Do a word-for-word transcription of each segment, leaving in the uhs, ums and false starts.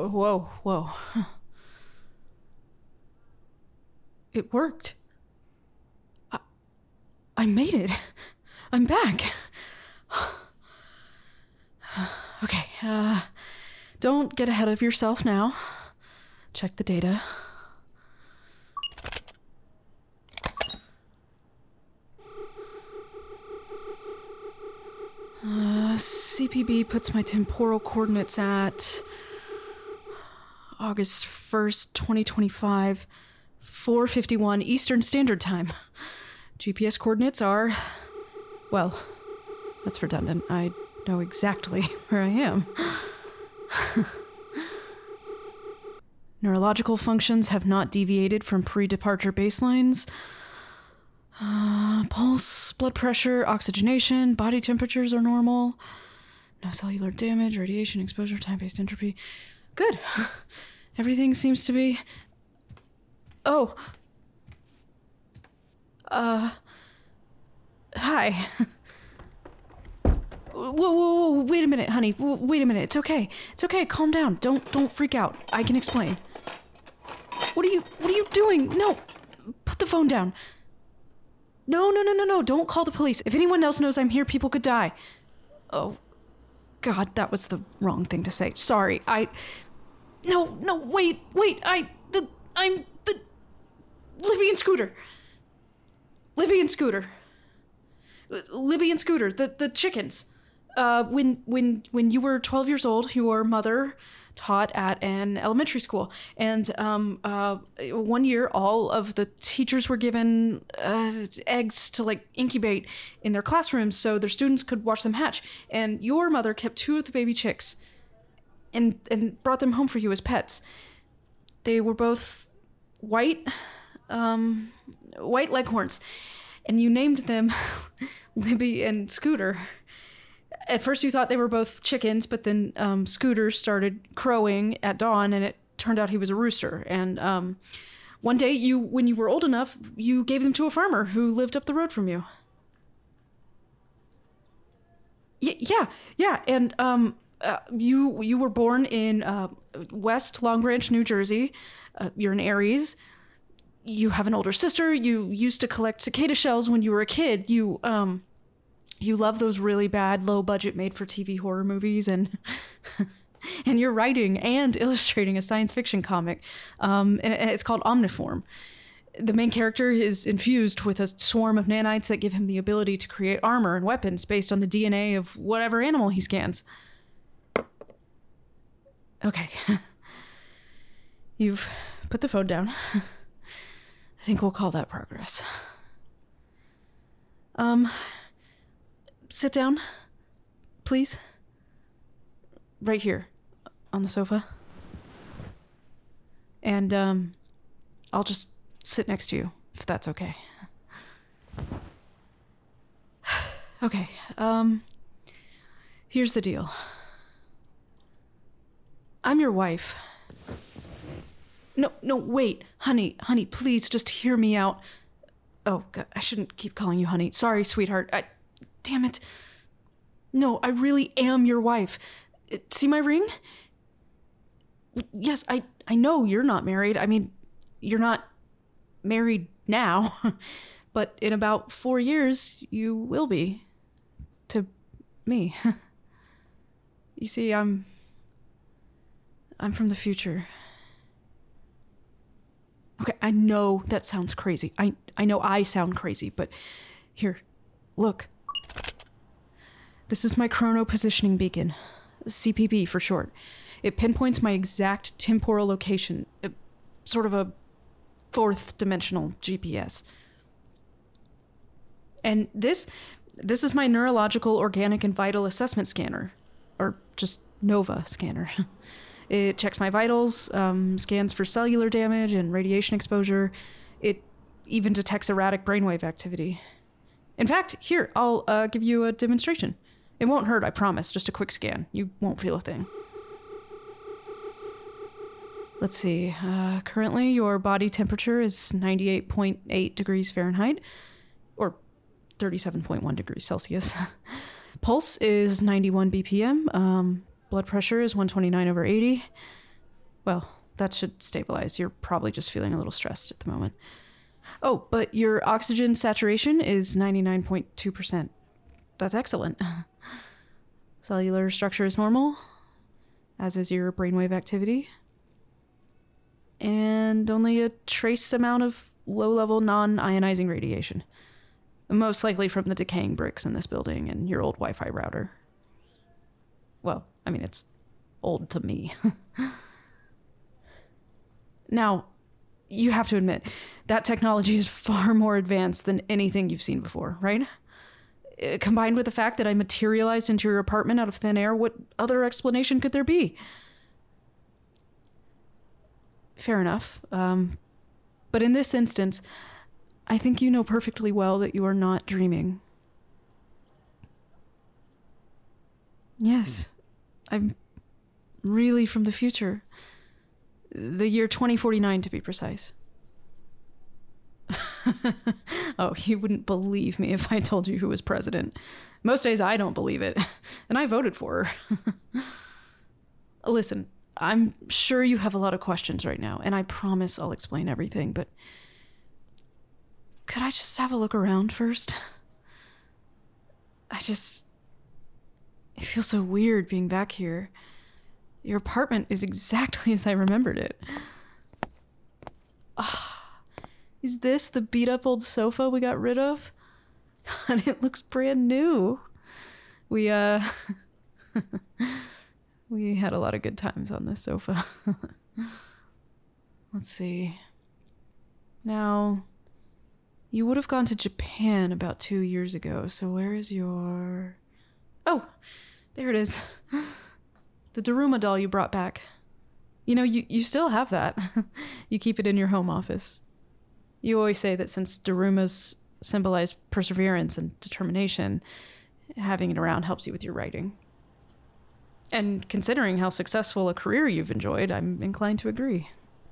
Whoa, whoa, whoa. It worked. I, I made it. I'm back. Okay, uh, don't get ahead of yourself now. Check the data. Uh, C P B puts my temporal coordinates at August first, twenty twenty-five, four fifty-one Eastern Standard Time. G P S coordinates are, well, that's redundant. I know exactly where I am. Neurological functions have not deviated from pre-departure baselines. Uh, pulse, blood pressure, oxygenation, body temperatures are normal. No cellular damage, radiation exposure, time-based entropy. Good. Everything seems to be... Oh. Uh... Hi. Whoa, whoa, whoa, wait a minute, honey. Wait a minute. It's okay. It's okay. Calm down. Don't, don't freak out. I can explain. What are you, what are you doing? No. Put the phone down. No, no, no, no, no. Don't call the police. If anyone else knows I'm here, people could die. Oh, God, that was the wrong thing to say. Sorry. I... No, no, wait, wait. I... The... I'm... The... Libby and Scooter. Libby and Scooter. Libby and Scooter. The, the chickens. Uh, when, when, when you were twelve years old, your mother taught at an elementary school. And, um, uh, one year, all of the teachers were given, uh, eggs to, like, incubate in their classrooms so their students could watch them hatch. And your mother kept two of the baby chicks and, and brought them home for you as pets. They were both white, um, white leghorns. And you named them Libby and Scooter. At first you thought they were both chickens, but then um, Scooter started crowing at dawn, and it turned out he was a rooster. And um, one day, you, when you were old enough, you gave them to a farmer who lived up the road from you. Y- yeah, yeah, and um, uh, you you were born in uh, West Long Branch, New Jersey. Uh, you're an Aries. You have an older sister. You used to collect cicada shells when you were a kid. You um, you love those really bad, low-budget, made-for-T V horror movies, and and you're writing and illustrating a science fiction comic, um, and it's called Omniform. The main character is infused with a swarm of nanites that give him the ability to create armor and weapons based on the D N A of whatever animal he scans. Okay. You've put the phone down. I think we'll call that progress. Um, sit down, please. Right here, on the sofa. And, um, I'll just sit next to you, if that's okay. Okay, um, here's the deal. I'm your wife. No, no, wait, honey, honey, please just hear me out. Oh, God, I shouldn't keep calling you honey. Sorry, sweetheart. I, damn it. No, I really am your wife. See my ring? Yes, I, I know you're not married. I mean, you're not married now, but in about four years, you will be. To me. You see, I'm, I'm from the future. Okay, I know that sounds crazy. I, I know I sound crazy, but here, look. This is my chrono positioning beacon, C P B for short. It pinpoints my exact temporal location, sort of a fourth dimensional G P S. And this, this is my neurological, organic, and vital assessment scanner, or just NOVA scanner. It checks my vitals, um, scans for cellular damage and radiation exposure. It even detects erratic brainwave activity. In fact, here, I'll uh, give you a demonstration. It won't hurt, I promise. Just a quick scan. You won't feel a thing. Let's see. Uh, currently, your body temperature is ninety-eight point eight degrees Fahrenheit, or thirty-seven point one degrees Celsius. Pulse is ninety-one B P M. Um... Blood pressure is one twenty-nine over eighty. Well, that should stabilize. You're probably just feeling a little stressed at the moment. Oh, but your oxygen saturation is ninety-nine point two percent. That's excellent. Cellular structure is normal, as is your brainwave activity. And only a trace amount of low-level non-ionizing radiation. Most likely from the decaying bricks in this building and your old Wi-Fi router. Well, I mean, it's old to me. Now, you have to admit, that technology is far more advanced than anything you've seen before, right? Uh, combined with the fact that I materialized into your apartment out of thin air, what other explanation could there be? Fair enough. Um, but in this instance, I think you know perfectly well that you are not dreaming. Yes, I'm really from the future. The year twenty forty-nine, to be precise. Oh, you wouldn't believe me if I told you who was president. Most days I don't believe it, and I voted for her. Listen, I'm sure you have a lot of questions right now, and I promise I'll explain everything, but could I just have a look around first? I just... It feels so weird being back here. Your apartment is exactly as I remembered it. Oh, is this the beat-up old sofa we got rid of? And it looks brand new. We, uh... we had a lot of good times on this sofa. Let's see. Now, you would have gone to Japan about two years ago, so where is your... Oh, there it is. The Daruma doll you brought back. You know, you, you still have that. You keep it in your home office. You always say that since Darumas symbolize perseverance and determination, having it around helps you with your writing. And considering how successful a career you've enjoyed, I'm inclined to agree.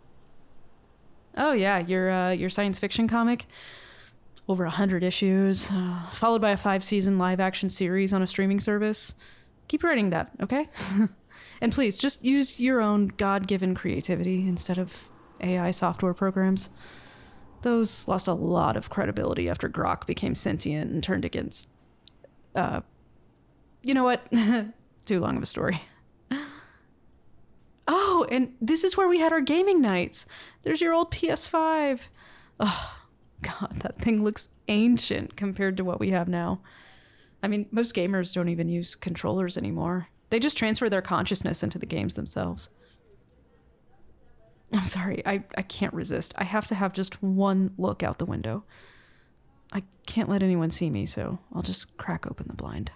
Oh yeah, your uh, your science fiction comic. Over a hundred issues, uh, followed by a five-season live-action series on a streaming service. Keep writing that, okay? And please, just use your own God-given creativity instead of A I software programs. Those lost a lot of credibility after Grok became sentient and turned against... Uh, you know what? Too long of a story. Oh, and this is where we had our gaming nights. There's your old P S five. Oh, God, that thing looks ancient compared to what we have now. I mean, most gamers don't even use controllers anymore. They just transfer their consciousness into the games themselves. I'm sorry, I, I can't resist. I have to have just one look out the window. I can't let anyone see me, so I'll just crack open the blind.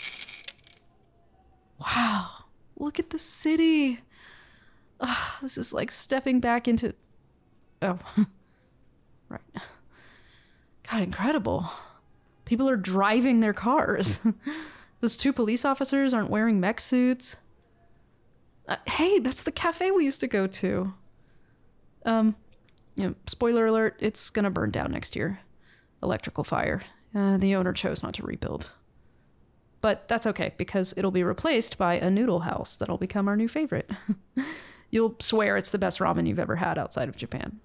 Wow, look at the city. Oh, this is like stepping back into... Oh, right. God, incredible. People are driving their cars. Those two police officers aren't wearing mech suits. Uh, hey, that's the cafe we used to go to. Um, you know, spoiler alert, it's gonna burn down next year. Electrical fire. Uh, the owner chose not to rebuild. But that's okay, because it'll be replaced by a noodle house that'll become our new favorite. You'll swear it's the best ramen you've ever had outside of Japan.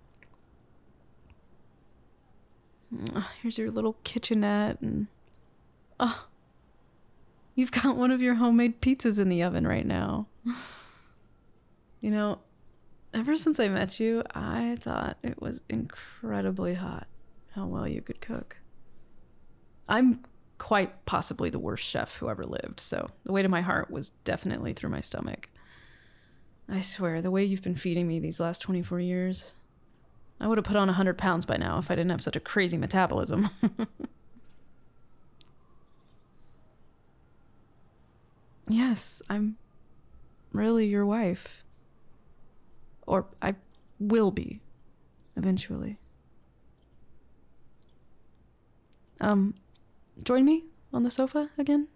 Here's your little kitchenette, and oh, you've got one of your homemade pizzas in the oven right now. You know, ever since I met you, I thought it was incredibly hot how well you could cook. I'm quite possibly the worst chef who ever lived, so the weight of my heart was definitely through my stomach. I swear, the way you've been feeding me these last twenty-four years... I would have put on one hundred pounds by now if I didn't have such a crazy metabolism. Yes, I'm really your wife. Or I will be, eventually. Um, join me on the sofa again?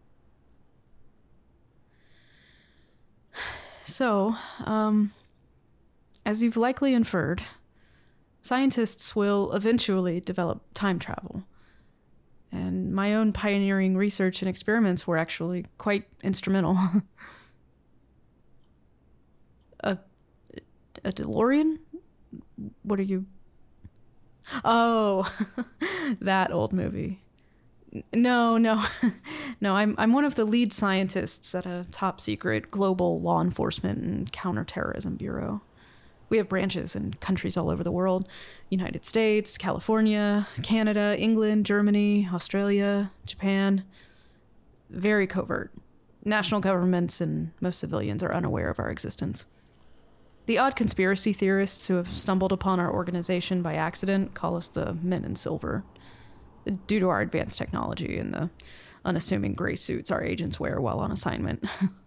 So, um, as you've likely inferred... Scientists will eventually develop time travel. And my own pioneering research and experiments were actually quite instrumental. uh, A DeLorean? What are you... Oh, that old movie. No, no. No, I'm I'm one of the lead scientists at a top secret global law enforcement and counterterrorism bureau. We have branches in countries all over the world. United States, California, Canada, England, Germany, Australia, Japan. Very covert. National governments and most civilians are unaware of our existence. The odd conspiracy theorists who have stumbled upon our organization by accident call us the Men in Silver, due to our advanced technology and the unassuming gray suits our agents wear while on assignment.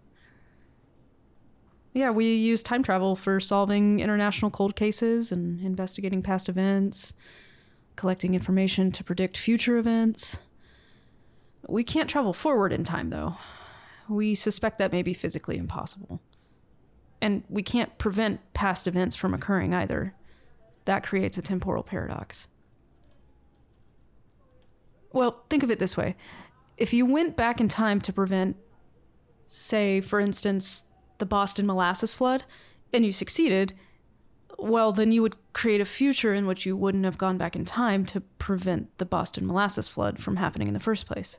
Yeah, we use time travel for solving international cold cases and investigating past events, collecting information to predict future events. We can't travel forward in time, though. We suspect that may be physically impossible. And we can't prevent past events from occurring either. That creates a temporal paradox. Well, think of it this way. If you went back in time to prevent, say, for instance, the Boston molasses flood, and you succeeded, well, then you would create a future in which you wouldn't have gone back in time to prevent the Boston molasses flood from happening in the first place.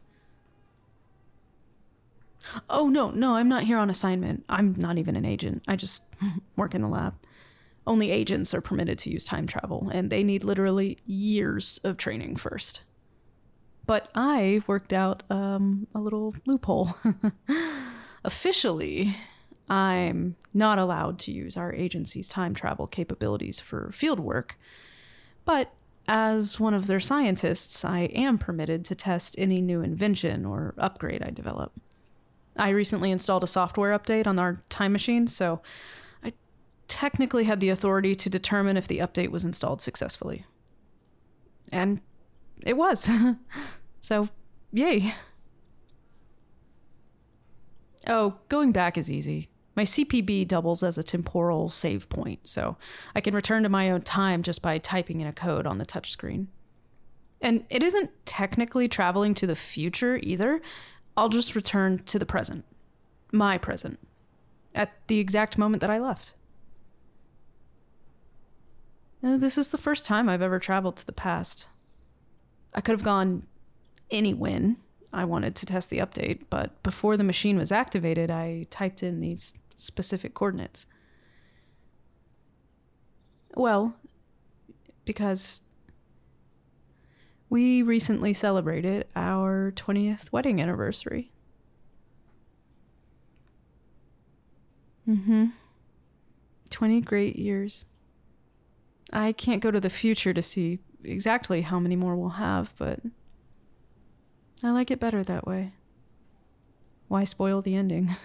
Oh, no, no, I'm not here on assignment. I'm not even an agent. I just work in the lab. Only agents are permitted to use time travel, and they need literally years of training first. But I worked out um, a little loophole. Officially, I'm not allowed to use our agency's time travel capabilities for field work, but as one of their scientists, I am permitted to test any new invention or upgrade I develop. I recently installed a software update on our time machine, so I technically had the authority to determine if the update was installed successfully. And it was. So, yay. Oh, going back is easy. My C P B doubles as a temporal save point, so I can return to my own time just by typing in a code on the touchscreen. And it isn't technically traveling to the future either. I'll just return to the present. My present. At the exact moment that I left. And this is the first time I've ever traveled to the past. I could have gone any when I wanted to test the update, but before the machine was activated, I typed in these specific coordinates. Well, because we recently celebrated our twentieth wedding anniversary. Mm-hmm. twenty great years. I can't go to the future to see exactly how many more we'll have, but I like it better that way. Why spoil the ending?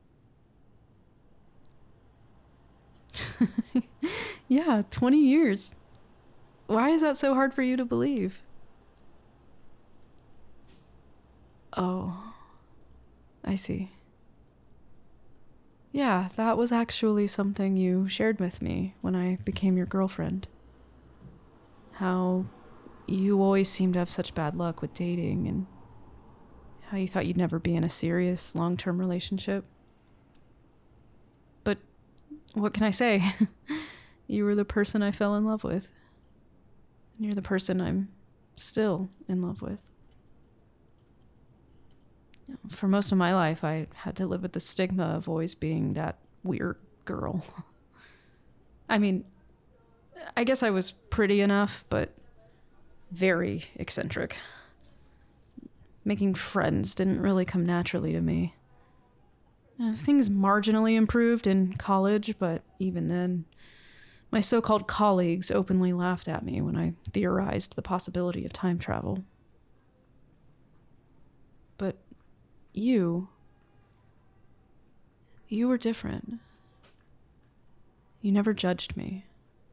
Yeah, twenty years. Why is that so hard for you to believe? Oh, I see. Yeah, that was actually something you shared with me when I became your girlfriend. How you always seemed to have such bad luck with dating, and how you thought you'd never be in a serious, long-term relationship. But what can I say? You were the person I fell in love with. And you're the person I'm still in love with. For most of my life, I had to live with the stigma of always being that weird girl. I mean, I guess I was pretty enough, but very eccentric. Making friends didn't really come naturally to me. Uh, things marginally improved in college, but even then, my so-called colleagues openly laughed at me when I theorized the possibility of time travel. But you, you were different. You never judged me.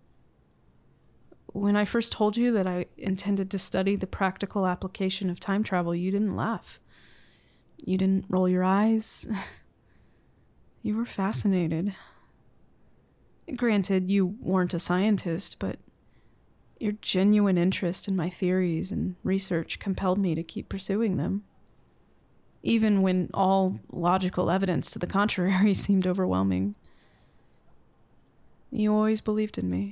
When I first told you that I intended to study the practical application of time travel, you didn't laugh. You didn't roll your eyes. You were fascinated. Granted, you weren't a scientist, but your genuine interest in my theories and research compelled me to keep pursuing them, even when all logical evidence to the contrary seemed overwhelming. You always believed in me.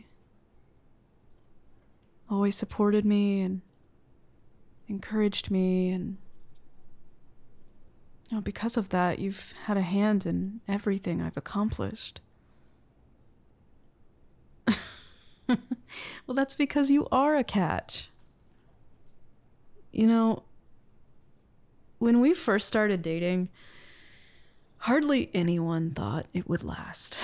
Always supported me and encouraged me, and you know, because of that, you've had a hand in everything I've accomplished. Well, that's because you are a catch. You know, when we first started dating, hardly anyone thought it would last.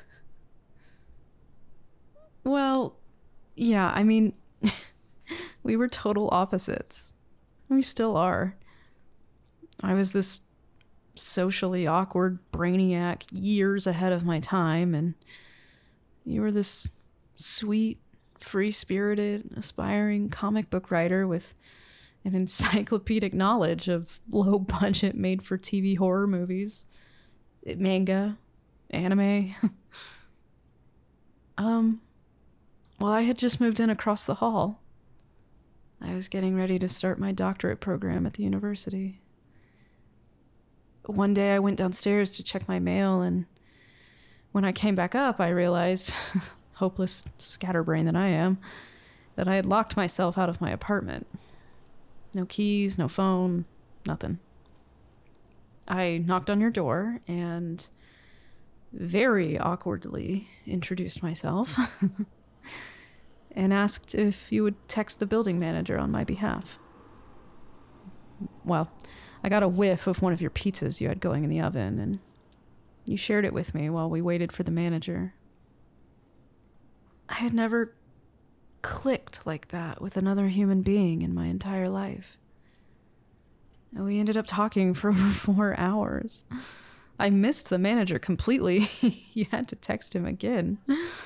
Well, yeah, I mean, we were total opposites. We still are. I was this socially awkward brainiac years ahead of my time, and you were this sweet, free-spirited, aspiring comic book writer with an encyclopedic knowledge of low-budget, made-for-T V horror movies, manga, anime. um, well, I had just moved in across the hall. I was getting ready to start my doctorate program at the university. One day I went downstairs to check my mail, and when I came back up, I realized, hopeless scatterbrain that I am, that I had locked myself out of my apartment. No keys, no phone, nothing. I knocked on your door and very awkwardly introduced myself and asked if you would text the building manager on my behalf. Well, I got a whiff of one of your pizzas you had going in the oven, and you shared it with me while we waited for the manager. I had never clicked like that with another human being in my entire life. And we ended up talking for over four hours. I missed the manager completely. You had to text him again.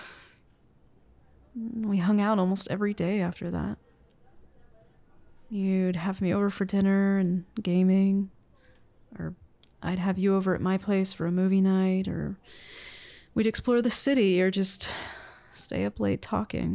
We hung out almost every day after that. You'd have me over for dinner and gaming, or I'd have you over at my place for a movie night, or we'd explore the city, or just stay up late talking.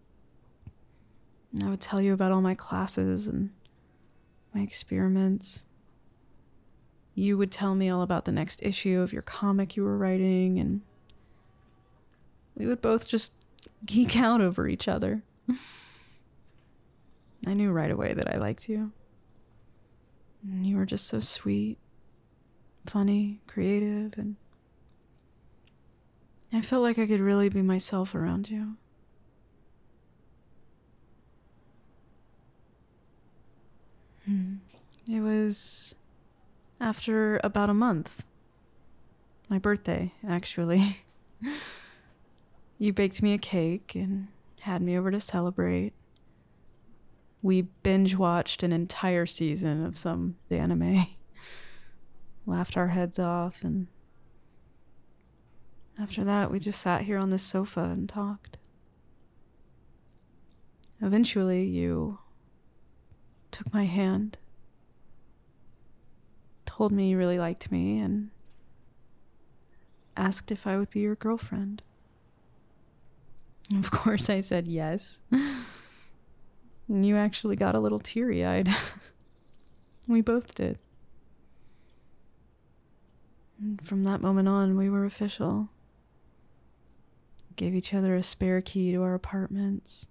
I would tell you about all my classes and my experiments. You would tell me all about the next issue of your comic you were writing, and we would both just geek out over each other. I knew right away that I liked you. And you were just so sweet, funny, creative, and I felt like I could really be myself around you. Hmm. It was after about a month. My birthday, actually. You baked me a cake and had me over to celebrate. We binge-watched an entire season of some anime. Laughed our heads off, and after that, we just sat here on this sofa and talked. Eventually, you took my hand, told me you really liked me, and asked if I would be your girlfriend. Of course, I said yes. And you actually got a little teary-eyed. We both did. And from that moment on, we were official. Gave each other a spare key to our apartments.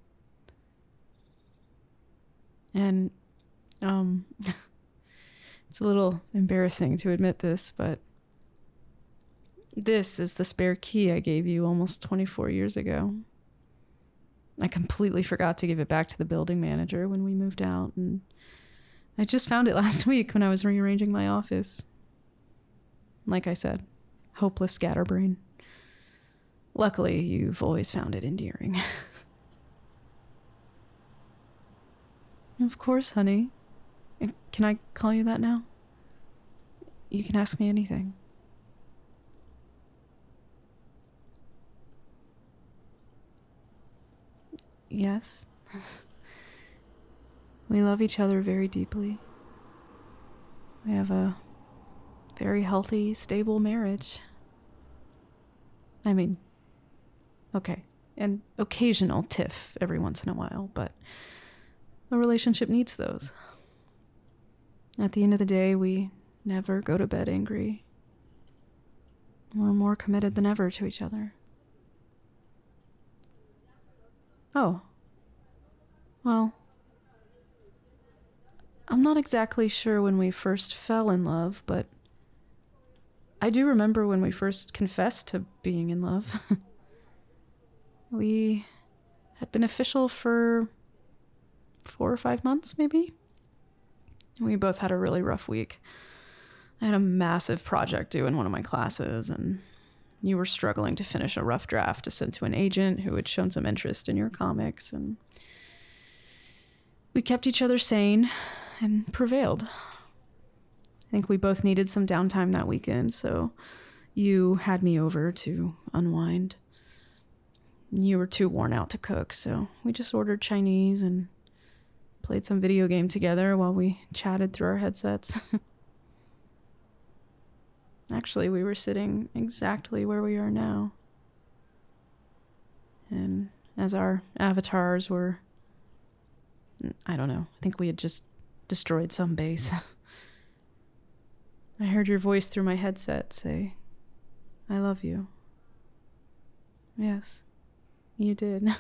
And, um, it's a little embarrassing to admit this, but this is the spare key I gave you almost twenty-four years ago. I completely forgot to give it back to the building manager when we moved out, and I just found it last week when I was rearranging my office. Like I said, hopeless scatterbrain. Luckily, you've always found it endearing. Of course, honey. Can I call you that now? You can ask me anything. Yes. We love each other very deeply. We have a very healthy, stable marriage. I mean, okay, an occasional tiff every once in a while, but a relationship needs those. At the end of the day, we never go to bed angry. We're more committed than ever to each other. Oh. Well, I'm not exactly sure when we first fell in love, but I do remember when we first confessed to being in love. We had been official for four or five months, maybe. We both had a really rough week. I had a massive project due in one of my classes, and you were struggling to finish a rough draft to send to an agent who had shown some interest in your comics, and we kept each other sane and prevailed. I think we both needed some downtime that weekend, so you had me over to unwind. You were too worn out to cook, so we just ordered Chinese and played some video game together while we chatted through our headsets. Actually, we were sitting exactly where we are now. And as our avatars were, I don't know, I think we had just destroyed some base. I heard your voice through my headset say, "I love you." Yes, you did.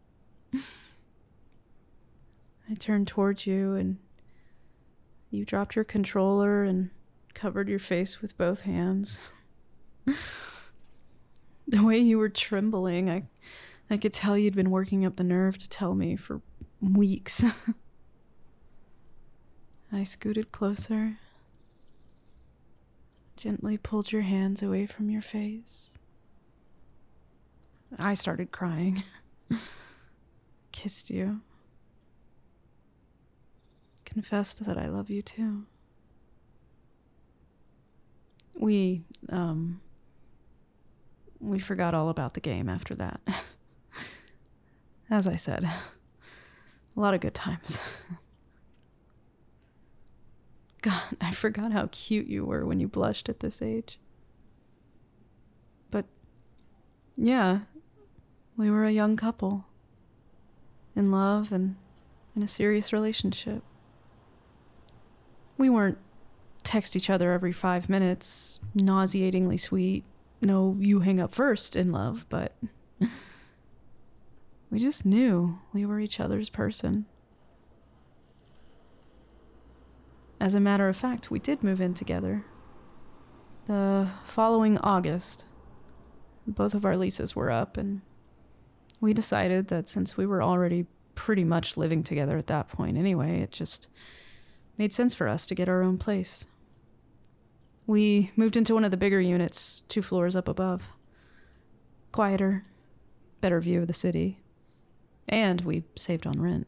I turned towards you and you dropped your controller and covered your face with both hands. The way you were trembling, I, I could tell you'd been working up the nerve to tell me for weeks. I scooted closer, gently pulled your hands away from your face. I started crying. Kissed you. Confessed that I love you too. We, um, we forgot all about the game after that. As I said, a lot of good times. God, I forgot how cute you were when you blushed at this age. But, yeah, we were a young couple. In love and in a serious relationship. We weren't text each other every five minutes, nauseatingly sweet, no, you hang up first in love, but we just knew we were each other's person. As a matter of fact, we did move in together. The following August, both of our leases were up, and we decided that since we were already pretty much living together at that point anyway, it just made sense for us to get our own place. We moved into one of the bigger units, two floors up above. Quieter, better view of the city. And we saved on rent.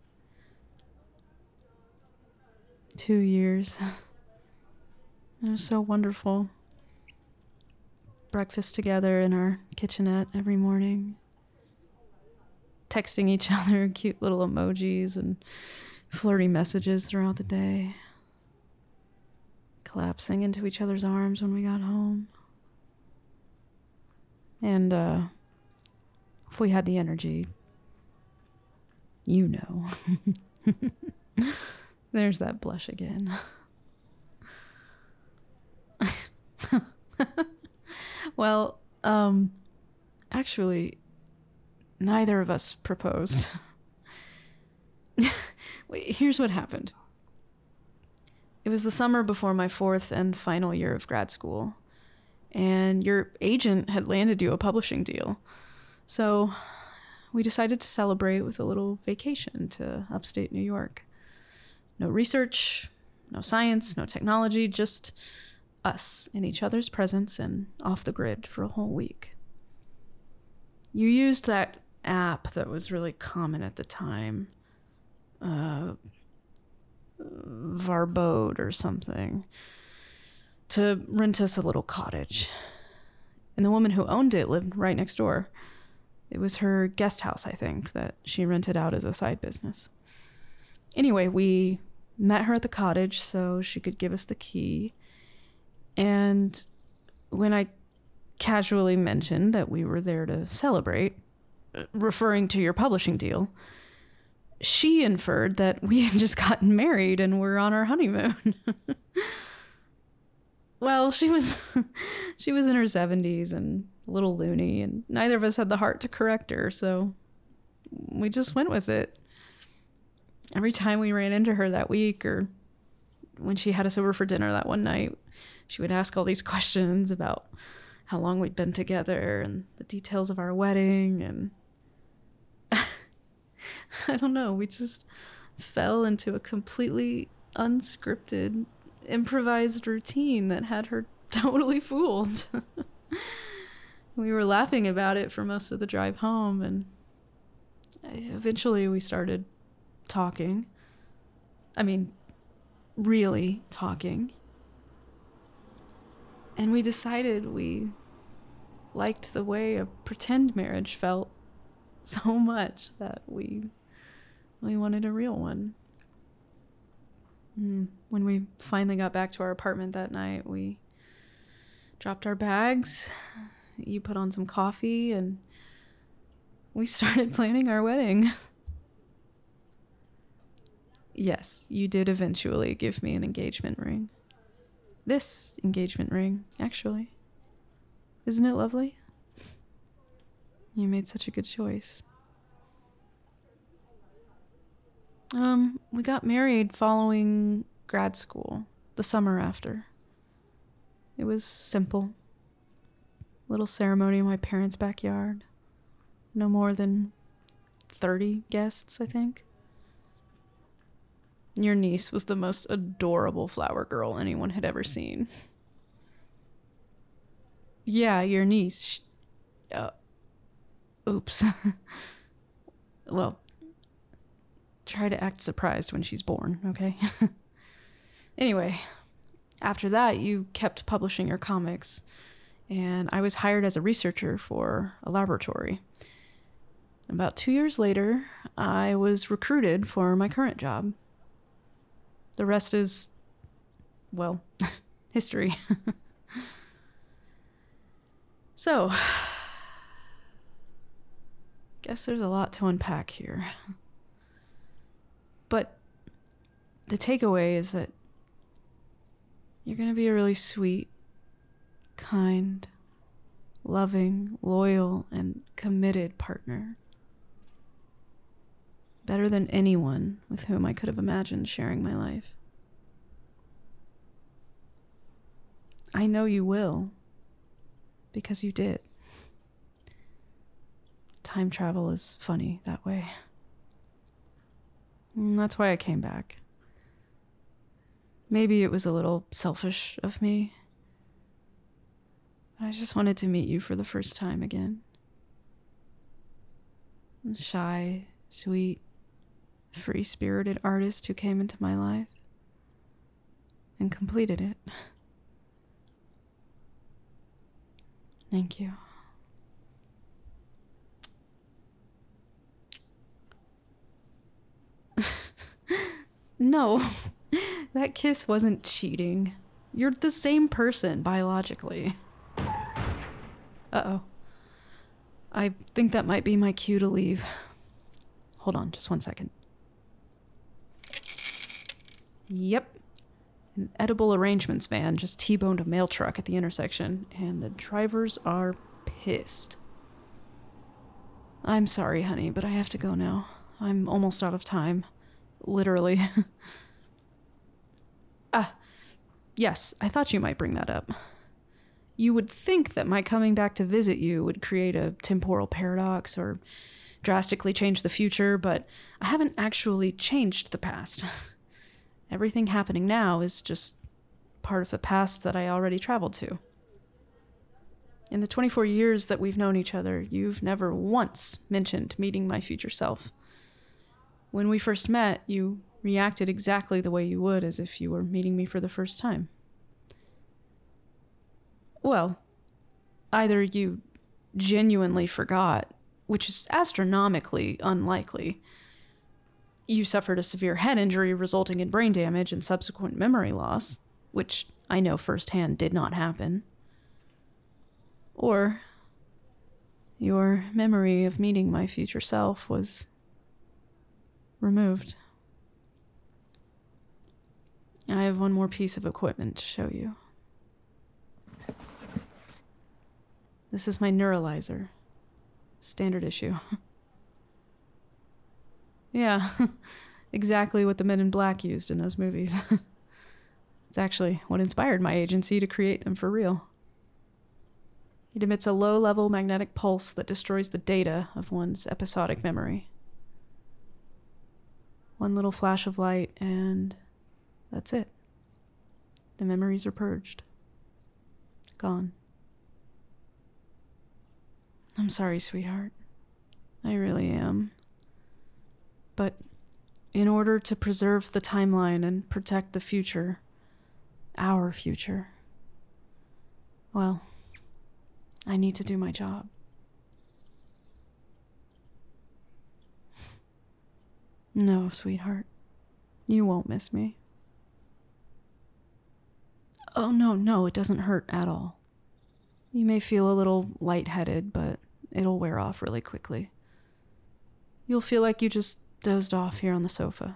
Two years. It was so wonderful. Breakfast together in our kitchenette every morning. Texting each other cute little emojis and flirty messages throughout the day. Collapsing into each other's arms when we got home. And, uh, if we had the energy, you know. There's that blush again. Well, um, actually, neither of us proposed. Wait, here's what happened. It was the summer before my fourth and final year of grad school, and your agent had landed you a publishing deal. So we decided to celebrate with a little vacation to upstate New York. No research, no science, no technology, just us in each other's presence and off the grid for a whole week. You used that app that was really common at the time. Uh, Varbode or something, to rent us a little cottage. And the woman who owned it lived right next door. It was her guest house, I think, that she rented out as a side business. Anyway, we met her at the cottage so she could give us the key. And when I casually mentioned that we were there to celebrate, referring to your publishing deal, she inferred that we had just gotten married and were on our honeymoon. Well, she was she was in her seventies and a little loony, and neither of us had the heart to correct her, so we just went with it. Every time we ran into her that week, or when she had us over for dinner that one night, she would ask all these questions about how long we'd been together and the details of our wedding. And I don't know, we just fell into a completely unscripted, improvised routine that had her totally fooled. We were laughing about it for most of the drive home, and eventually we started talking. I mean, really talking. And we decided we liked the way a pretend marriage felt so much that we we wanted a real one. Mm. When we finally got back to our apartment that night, we dropped our bags, you put on some coffee, and we started planning our wedding. Yes, you did eventually give me an engagement ring. This engagement ring, actually. Isn't it lovely? You made such a good choice. Um, we got married following grad school, the summer after. It was simple. Little ceremony in my parents' backyard. No more than thirty guests, I think. Your niece was the most adorable flower girl anyone had ever seen. Yeah, your niece. She, uh, oops. Well, try to act surprised when she's born, okay? Anyway, after that, you kept publishing your comics, and I was hired as a researcher for a laboratory. About two years later, I was recruited for my current job. The rest is, well, history. So, guess there's a lot to unpack here. But the takeaway is that you're going to be a really sweet, kind, loving, loyal, and committed partner. Better than anyone with whom I could have imagined sharing my life. I know you will, because you did. Time travel is funny that way. And that's why I came back. Maybe it was a little selfish of me, but I just wanted to meet you for the first time again. Shy, sweet, free-spirited artist who came into my life and completed it. Thank you. No, that kiss wasn't cheating. You're the same person biologically. Uh-oh. I think that might be my cue to leave. Hold on, just one second. Yep. An edible arrangements van just T-boned a mail truck at the intersection, and the drivers are pissed. I'm sorry, honey, but I have to go now. I'm almost out of time. Literally. Ah, yes, I thought you might bring that up. You would think that my coming back to visit you would create a temporal paradox or drastically change the future, but I haven't actually changed the past. Everything happening now is just part of the past that I already traveled to. In the twenty-four years that we've known each other, you've never once mentioned meeting my future self. When we first met, you reacted exactly the way you would as if you were meeting me for the first time. Well, either you genuinely forgot, which is astronomically unlikely. You suffered a severe head injury resulting in brain damage and subsequent memory loss, which I know firsthand did not happen. Or your memory of meeting my future self was removed. I have one more piece of equipment to show you. This is my neuralyzer. Standard issue. Yeah, exactly what the Men in Black used in those movies. It's actually what inspired my agency to create them for real. It emits a low-level magnetic pulse that destroys the data of one's episodic memory. One little flash of light, and that's it. The memories are purged. Gone. I'm sorry, sweetheart. I really am. But in order to preserve the timeline and protect the future, our future, well, I need to do my job. No, sweetheart. You won't miss me. Oh, no, no, it doesn't hurt at all. You may feel a little lightheaded, but it'll wear off really quickly. You'll feel like you just dozed off here on the sofa.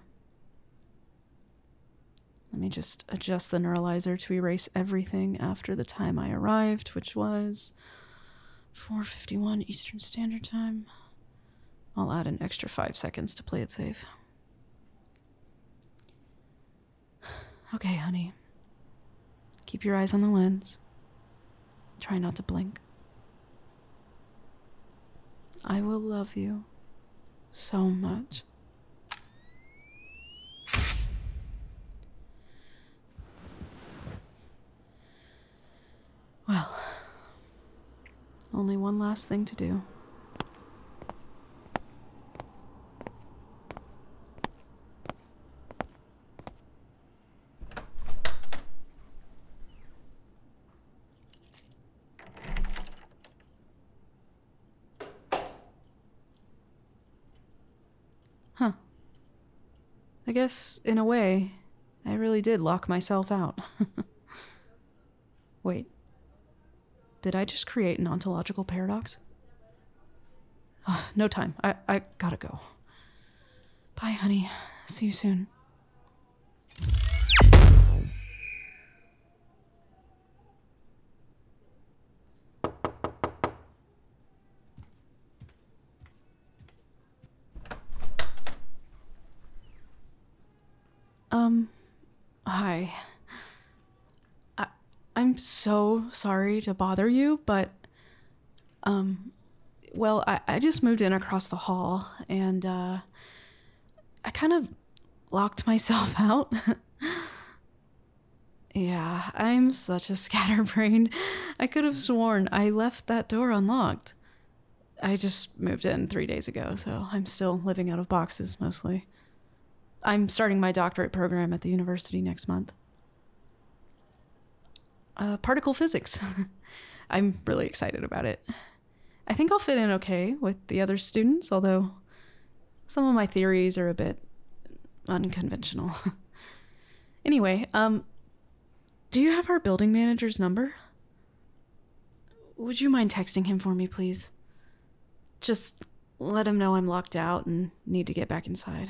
Let me just adjust the neuralizer to erase everything after the time I arrived, which was four fifty-one Eastern Standard Time. I'll add an extra five seconds to play it safe. Okay, honey. Keep your eyes on the lens. Try not to blink. I will love you so much. Well, only one last thing to do. Huh. I guess, in a way, I really did lock myself out. Wait. Did I just create an ontological paradox? Oh, no time. I, I gotta go. Bye, honey. See you soon. Um, hi. I, I'm so sorry to bother you, but, um, well, I, I just moved in across the hall, and, uh, I kind of locked myself out. Yeah, I'm such a scatterbrain. I could have sworn I left that door unlocked. I just moved in three days ago, so I'm still living out of boxes, mostly. I'm starting my doctorate program at the university next month. Uh, particle physics. I'm really excited about it. I think I'll fit in okay with the other students, although some of my theories are a bit unconventional. Anyway, um, do you have our building manager's number? Would you mind texting him for me, please? Just let him know I'm locked out and need to get back inside.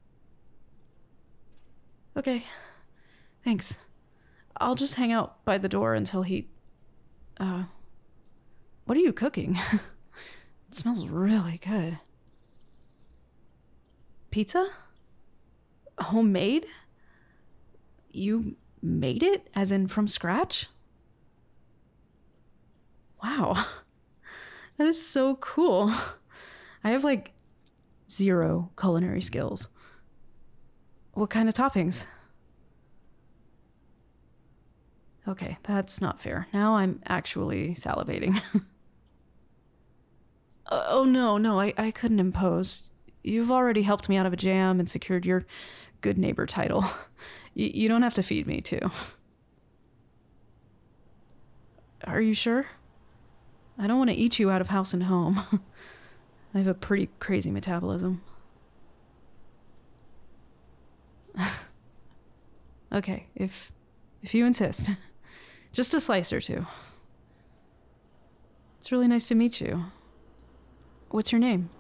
Okay, thanks. I'll just hang out by the door until he... Uh, what are you cooking? It smells really good. Pizza? Homemade? You made it? As in from scratch? Wow. That is so cool. I have like zero culinary skills. What kind of toppings? Okay, that's not fair. Now I'm actually salivating. uh, oh no, no, I, I couldn't impose. You've already helped me out of a jam and secured your good neighbor title. Y- you don't have to feed me, too. Are you sure? I don't want to eat you out of house and home. I have a pretty crazy metabolism. Okay, if if you insist. Just a slice or two. It's really nice to meet you. What's your name?